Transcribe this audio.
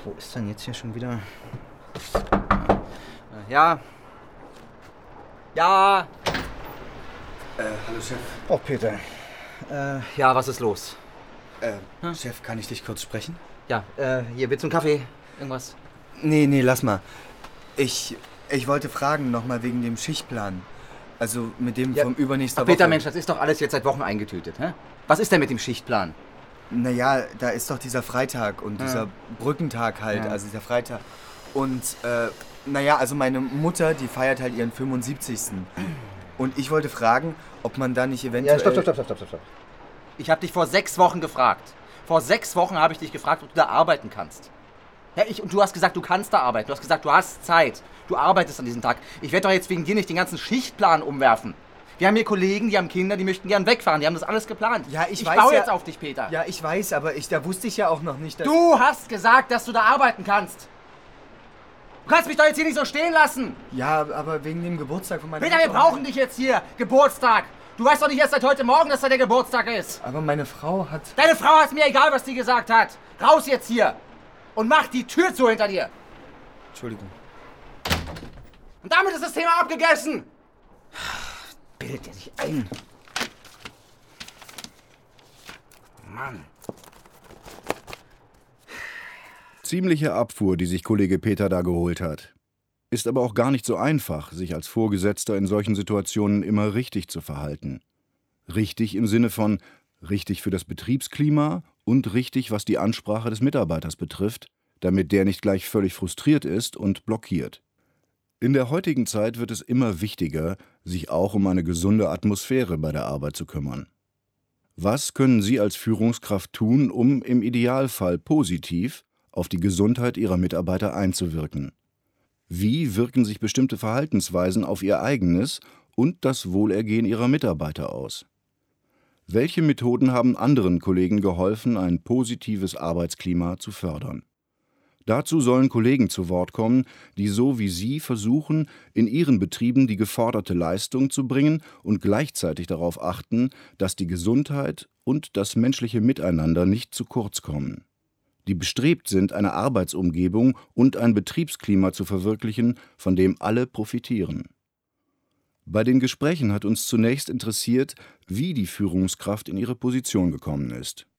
wo ist denn jetzt hier schon wieder? Ja. Ja. Hallo Chef. Oh, Peter. Ja, was ist los? Chef, kann ich dich kurz sprechen? Ja, hier, willst du einen Kaffee? Irgendwas? Nee, lass mal. Ich wollte fragen, nochmal wegen dem Schichtplan. Also mit dem vom übernächster Woche. Peter, Mensch, das ist doch alles jetzt seit Wochen eingetütet, hä? Was ist denn mit dem Schichtplan? Naja, da ist doch dieser Freitag und dieser Brückentag halt, also dieser Freitag. Und, naja, also meine Mutter, die feiert halt ihren 75. Und ich wollte fragen, ob man da nicht eventuell... Ja, stopp. Ich habe dich vor 6 Wochen gefragt. Vor 6 Wochen habe ich dich gefragt, ob du da arbeiten kannst. Ja, und du hast gesagt, du kannst da arbeiten. Du hast gesagt, du hast Zeit. Du arbeitest an diesem Tag. Ich werde doch jetzt wegen dir nicht den ganzen Schichtplan umwerfen. Wir haben hier Kollegen, die haben Kinder, die möchten gern wegfahren. Die haben das alles geplant. Ja, ich weiß baue ja, jetzt auf dich, Peter. Ja, ich weiß, aber da wusste ich ja auch noch nicht, dass... Du hast gesagt, dass du da arbeiten kannst. Du kannst mich doch jetzt hier nicht so stehen lassen. Ja, aber wegen dem Geburtstag von meiner Peter, wir brauchen dich jetzt hier. Geburtstag. Du weißt doch nicht erst seit heute Morgen, dass da der Geburtstag ist. Aber meine Frau hat... Deine Frau ist mir egal, was die gesagt hat. Raus jetzt hier. Und mach die Tür zu hinter dir. Entschuldigung. Und damit ist das Thema abgegessen. Bildet er sich ein. Mann. Ziemliche Abfuhr, die sich Kollege Peter da geholt hat. Ist aber auch gar nicht so einfach, sich als Vorgesetzter in solchen Situationen immer richtig zu verhalten. Richtig im Sinne von richtig für das Betriebsklima und richtig, was die Ansprache des Mitarbeiters betrifft, damit der nicht gleich völlig frustriert ist und blockiert. In der heutigen Zeit wird es immer wichtiger, sich auch um eine gesunde Atmosphäre bei der Arbeit zu kümmern. Was können Sie als Führungskraft tun, um im Idealfall positiv auf die Gesundheit Ihrer Mitarbeiter einzuwirken? Wie wirken sich bestimmte Verhaltensweisen auf Ihr eigenes und das Wohlergehen Ihrer Mitarbeiter aus? Welche Methoden haben anderen Kollegen geholfen, ein positives Arbeitsklima zu fördern? Dazu sollen Kollegen zu Wort kommen, die so wie Sie versuchen, in ihren Betrieben die geforderte Leistung zu bringen und gleichzeitig darauf achten, dass die Gesundheit und das menschliche Miteinander nicht zu kurz kommen. Die bestrebt sind, eine Arbeitsumgebung und ein Betriebsklima zu verwirklichen, von dem alle profitieren. Bei den Gesprächen hat uns zunächst interessiert, wie die Führungskraft in ihre Position gekommen ist.